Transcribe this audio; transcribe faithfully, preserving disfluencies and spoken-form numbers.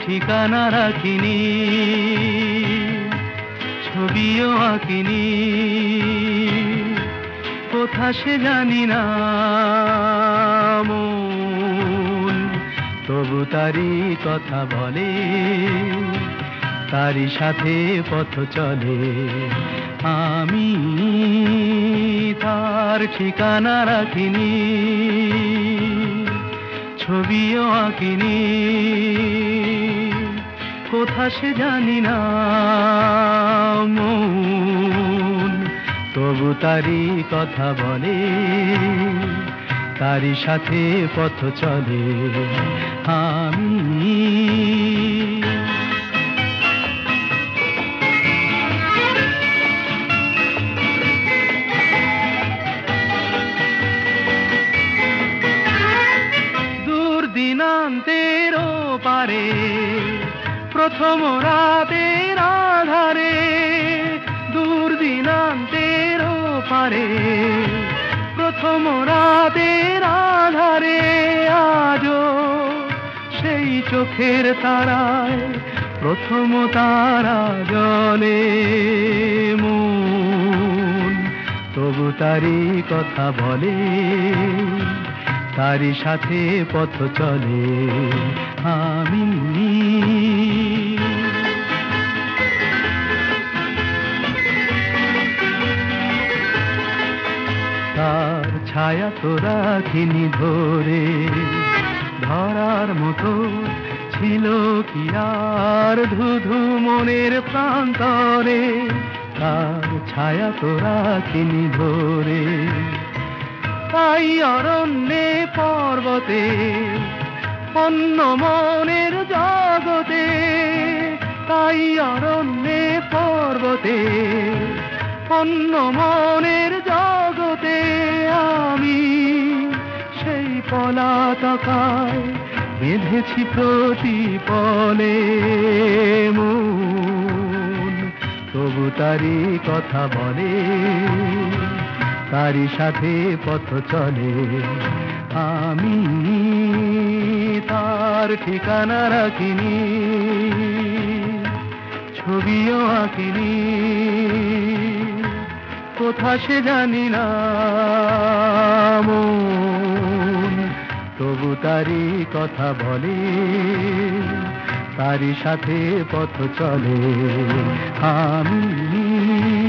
ঠিকানা রাখিনি, ছবিও আঁকিনি, কোথা সে জানি না মন, তবু তারি কথা বলে, তারি সাথে পথ চলে। আমি তার ঠিকানা রাখিনি, ছবিও আঁকিনি, কোথা সে জানি না মন, তবু তারি কথা বলে, তারি সাথে পথ চলে। আমি দিনান্তের পারে প্রথম রাতের আধারে, দূর দিনান্তের পারে প্রথম রাতের আধারে, আজও সেই চোখের তারায় প্রথম তারা জ্বলে মন, তবু তারি কথা বলে, তারি সাথে পথ চলে। আমি তার ছায়া তো রাখিনি ধরে, ধরার মতো ছিল কি আর ধুধু মনের প্রান্তরে, তার ছায়া তো রাখিনি ধরে, তাই অরণ্যে পর্বতে অন্য মনের জগতে, তাই অরণ্যে পর্বতে অন্য মনের জগতে, আমি সেই পলাতকায় বেঁধেছি প্রতিপলে মন, তবু তারি কথা বলে, তারি সাথে পথ চলে। আমি তার ঠিকানা রাখিনি, ছবিও আঁকিনি, কোথা সে জানি না মন, তবু তারি কথা বলে, তারি সাথে পথ চলে। আমি